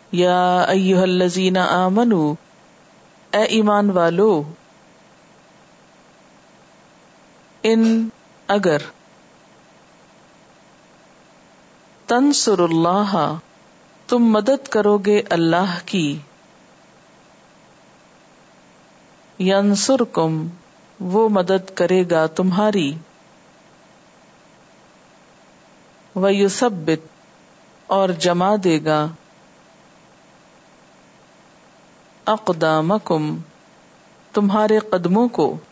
या अय्युहल्लज़ीना आमनू, ए ईमान वालो, इन अगर, तंसुरुल्लाह तुम मदद करोगे अल्लाह की, यंसुरकुम वो मदद करेगा तुम्हारी, वयुसब्बित और जमा देगा, अक़दामकुम तुम्हारे कदमों को,